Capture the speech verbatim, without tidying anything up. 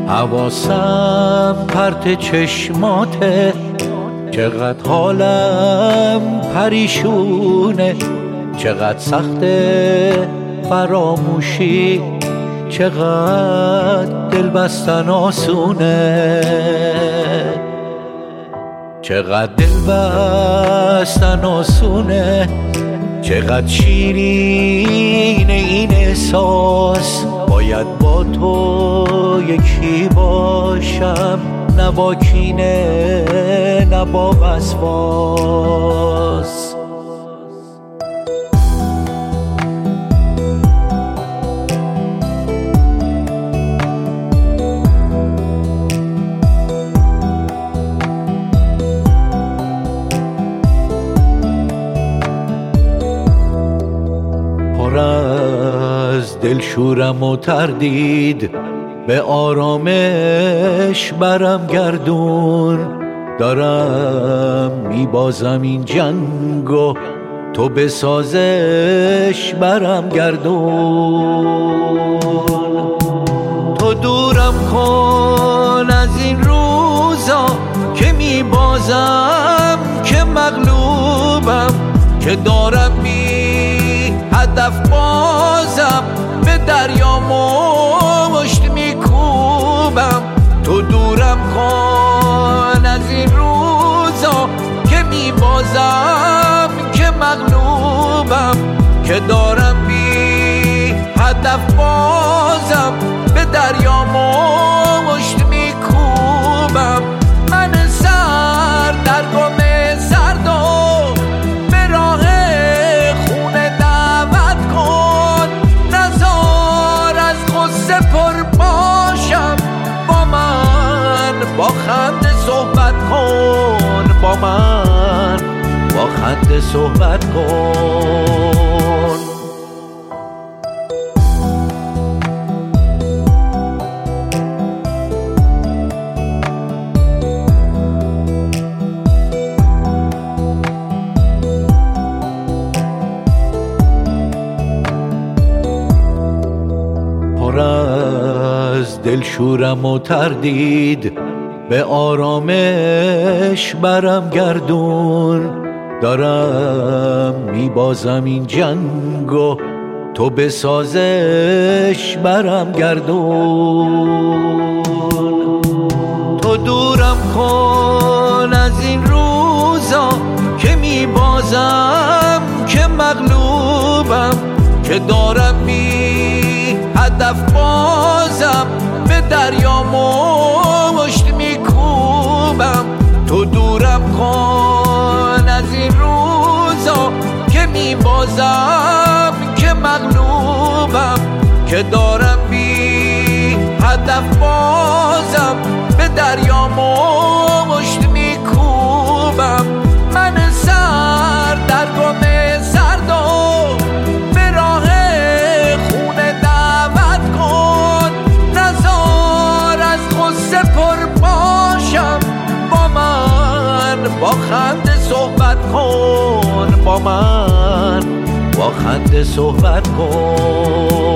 حواسم پرت چشماته، چقدر حالم پریشونه، چقدر سخته فراموشی، چقدر دل بستن آسونه، چقدر دل بستن آسونه، چقدر شیرین این احساس. باید با تو یکی باشم، نه با کینه نه با وسواس. پر از دلشورم و تردید، به آرامش برم گردون. دارم میبازم این جنگو، تو به سازش برم گردون. تو دورم کن از این روزا که میبازم، که مغلوبم، که دارم بی هدف بازم، به دریا مشت میکوبم. تو دورم کن از این روزا که میبازم، که مغلوبم، که دارم بی هدف بازم، به دریا مشت میکوبم. من سر در گم سرد و به راه خونه دعوت کن، نزار از غصه پر باشم. با من با خنده صحبت کن، با من با خنده صحبت کن. پر از دلشورم و تردید، به آرامش برم گردون. دارم میبازم این جنگو، تو به سازش برم گردون. تو دورم کن از این روزا که میبازم، که مغلوبم، که دارم بی هدف بازم، به دریا مشت میکوبم. تو دورم کن از این روزا که میبازم، که مغلوبم، که دارم بی هدف بازم، به دریا مشت میکوبم. من سر در گم سرد و به راه خونه دعوت کن، نزار از غصه پر باشم. با من با خنده صحبت کن، با من با خنده صحبت کن.